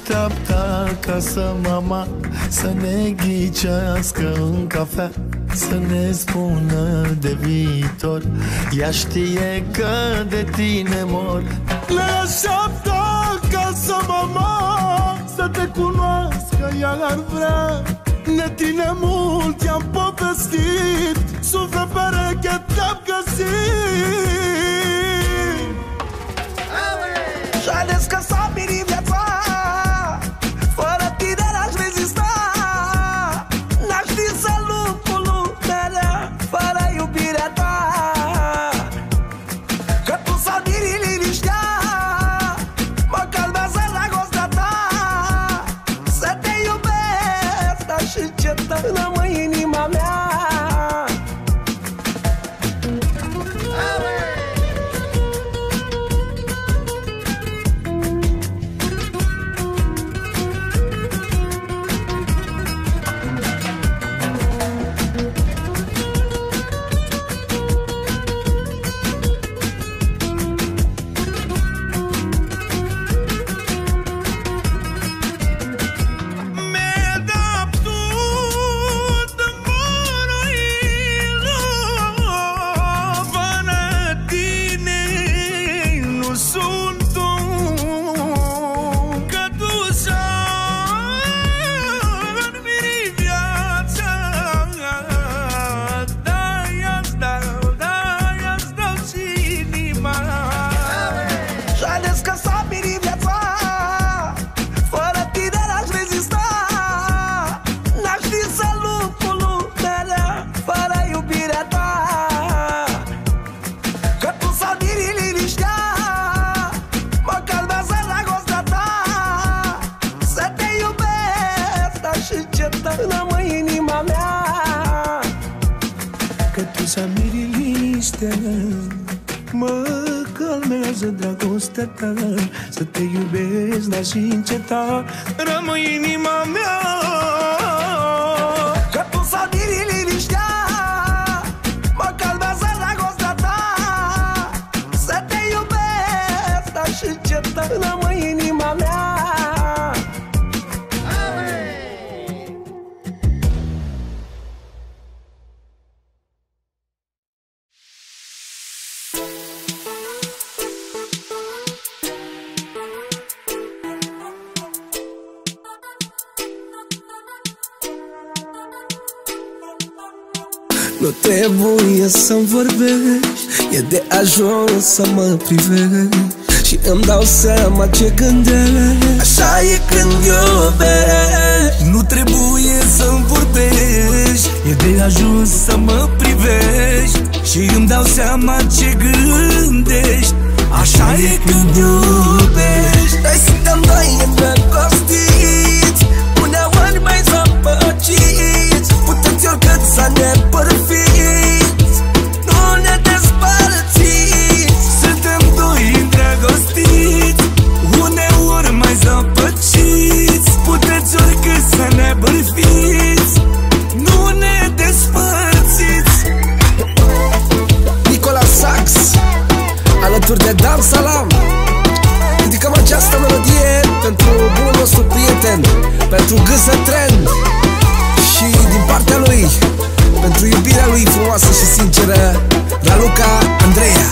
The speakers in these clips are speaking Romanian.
așteaptă acasă mama să ne ghicească în cafea, să ne spună de viitor. Ea știe că de tine mor. Le așteaptă acasă mama să te cunoască, ea ar vrea. Ne tine mult, i-am povestit, suflet pereche te-am găsit. Și ales că s-a mirit viața, fără tine n-aș rezista. N-aș fi să lupt cu lumea fără iubirea ta. Că tu s-a mirit liniștea, mă calmează dragostea ta. Să te iubesc, dar și încet rămâi inima mea. Mă calmează dragostea ta. Să te iubesc, dar și înceta rămâi inima mea. Că tu s-a mirit liniștea, mă calmează dragostea ta. Să te iubesc, dar și înceta rămâi inima mea. Nu trebuie să-mi vorbești, e de ajuns să mă privești și îmi dau seama ce gândești. Așa e când iubești. Nu trebuie să-mi vorbești, e de ajuns să mă privești și îmi dau seama ce gândești. Așa e când iubești. Noi suntem doi îndrăgostiți, uneori mai zăpăciți, puteți oricât să ne părfiți, nu ne despărțiți. Suntem doi îndrăgostiți, uneori mai zăpăciți, puteți oricât să ne părfiți, nu ne despărțiți. Nicola Sax, alături de Dan Salam, ridicăm această melodie pentru bunul nostru prieten, pentru Gâză Trend și din partea lui, pentru iubirea lui frumoasă și sinceră, Raluca Andreea.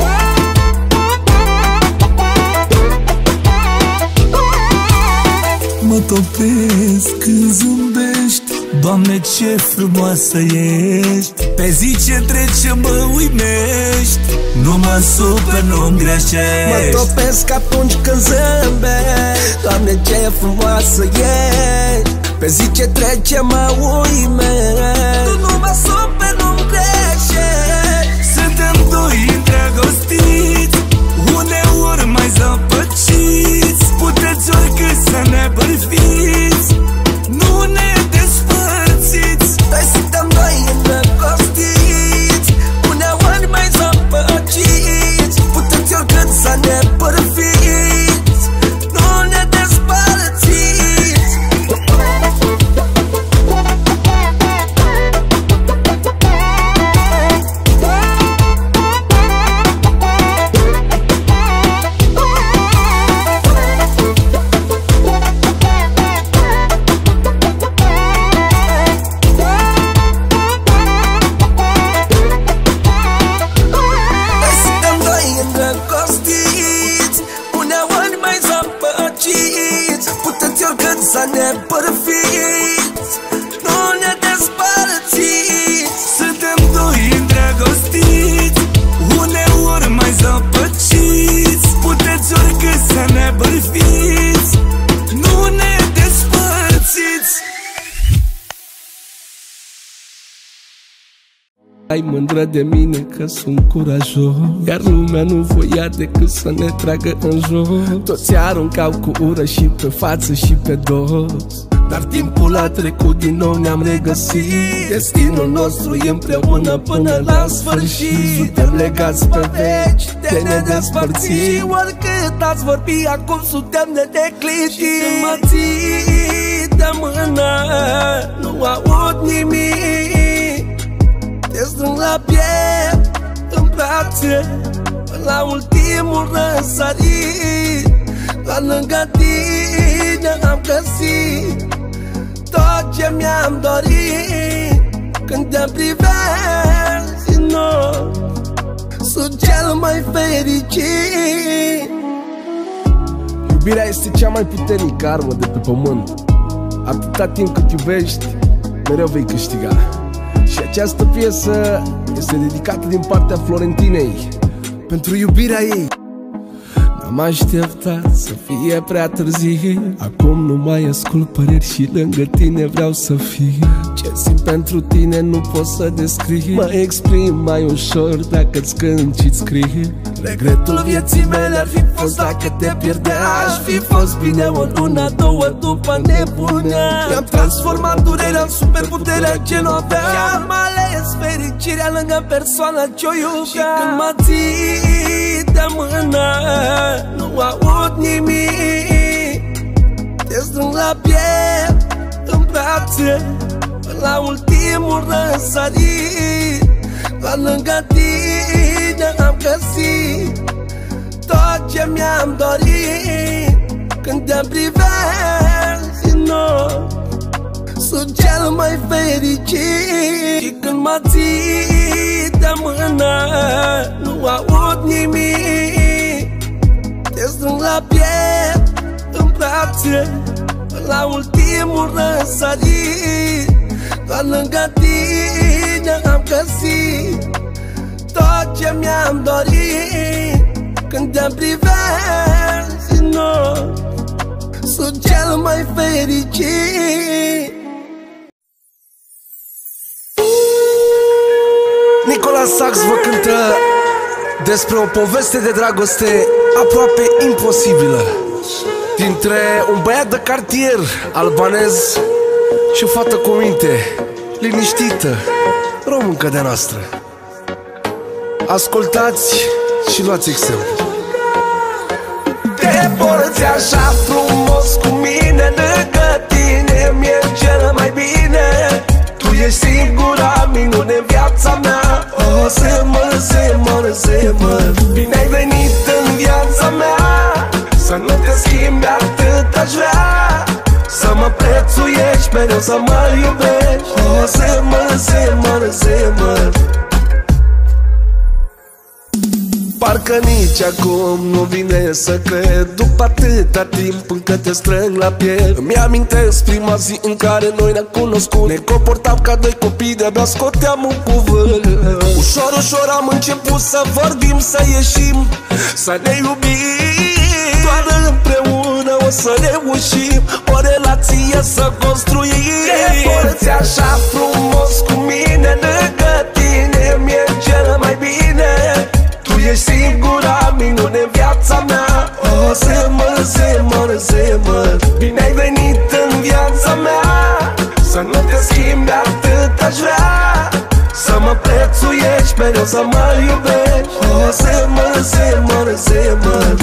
Mă topesc când zâmbești, Doamne, ce frumoasă ești. Pe zi ce trece mă uimești, nu mă super, nu-mi greșești. Mă topesc atunci când zâmbești, Doamne, ce frumoasă ești. Pe zi ce trece mă uimești, nu mă super, nu-mi greșești. Suntem doi îndrăgostiți, uneori mai zăpăciți, puteți oricât să ne bărfiți, nu ne despărțiți. Noi suntem doi îndrăgostiți, uneori mai zăpăciți, puteți oricât să ne bărfiți, nu ne despărțiți. nebărfiți, nu ne despărțiți. Suntem doi îndrăgostiți, uneori mai zăpăciți. Puteți oricât să ne bărfiți, nu ne despărțiți. Ai mândră de mine că sunt curajos, iar lumea nu voia decât să ne tragă în joc. Toți aruncau cu ură și pe față și pe dos, dar timpul a trecut, din nou ne-am regăsit. Destinul nostru e împreună până la sfârșit. Suntem legați pe veci de nedespărțit. Oricât ați vorbi, acum suntem nedeclitit. Și când mă ții de mână, nu aud nimic. Te strâng la piept, în brațe, până la ultimul răsărit. Doar lângă tine am găsit tot ce mi-am dorit. Când te privesc din nou, sunt cel mai fericit. Iubirea este cea mai puternică armă de pe pământ. Atâta timp cât iubești, mereu vei câștiga. Și această piesă este dedicată din partea Florentinei pentru iubirea ei. N-am așteptat să fie prea târziu, acum nu mai ascult păreri și lângă tine vreau să fiu. Ce simt pentru tine nu pot să descriu, mă exprim mai ușor dacă-ți cânt și-ți scriu. Regretul vieții mele ar fi fost dacă te pierdea. Aș fi fost bine o lună, două după nebunea. Mi-am transformat durerea în superputerea ce nu avea și am ales fericirea lângă persoana ce-o iubea. Și când mă ții de mână, nu aud nimic. Te strâng la piept, în brațe, până la ultimul răsărit. Doar lângă tine am găsit tot ce mi-am dorit. Când te privesc din nou, sunt cel mai fericit. Și când mă ții de mână, nu aud nimic. Te strâng la piept, în brațe, până la ultimul răsărit. Doar lângă tine am găsit tot ce mi-am dorit. Când te privesc din nou, sunt cel mai fericit. Nicola Sax vă cântă despre o poveste de dragoste aproape imposibilă dintre un băiat de cartier albanez și o fată cu minte liniștită, româncă de noastră. Ascultați și luați exemplu. Te porți așa frumos cu mine, lângă tine mi-e cel mai bine. Tu ești singura minune în viața mea. O, semăr, bine ai venit în viața mea. Să nu te schimbi, atât aș vrea. Să mă prețuiești, mereu să mă iubești. O, semăr. Parcă nici acum nu vine să cred, după atâta timp încă te strâng la piele. Îmi amintesc prima zi în care noi ne-am cunoscut. Ne comportam ca doi copii, de-abia scoteam un cuvânt. Ușor, ușor am început să vorbim, să ieșim, să ne iubim. Doar împreună o să reușim o relație să construim. Te porți așa frumos cu mine, lângă tine mi-e cel mai bine. Tu ești singura minune în viața mea. O, semăr, bine ai venit în viața mea. Să nu te schimbi, atât aș vrea. Să mă prețuiești, mereu să mă iubești. O, semăr.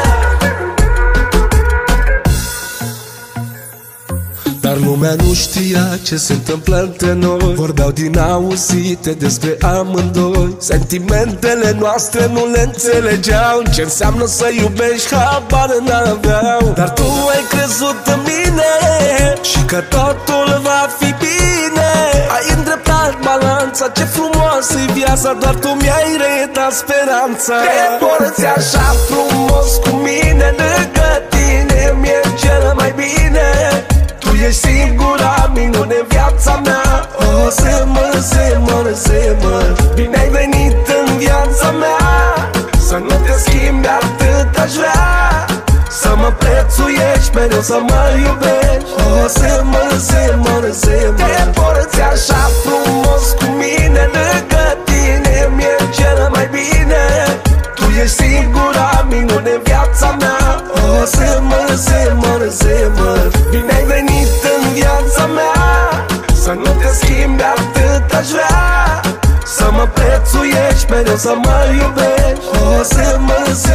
Lumea nu știe știa ce se întâmplă între noi. Vorbeau din auzite despre amândoi. Sentimentele noastre nu le înțelegeau. Ce înseamnă să iubești, habar n-aveau. Dar tu ai crezut în mine și că totul va fi bine. Ai îndreptat balanța, ce frumoasă-i viața. Doar tu mi-ai redat speranța. Te porți așa frumos cu mine, lângă tine mi-e cel mai bine. Tu ești singura minune în viața mea. Oh, semăr, semăr, semăr, bine ai venit în viața mea. Să nu te schimbi, atât aș vrea. Să mă prețuiești, mereu să mă iubești. Oh, semăr, semăr, semăr, te porți așa frumos cu mine, lângă tine mi-e cel mai bine. Tu ești singura minune în viața mea. Oh, semăr, semăr, semăr, bine ai venit în viața mea. Să nu te schimbi, atât aș vrea. Să mă prețuiești, mereu să mă iubești. Oh, semăr, semăr,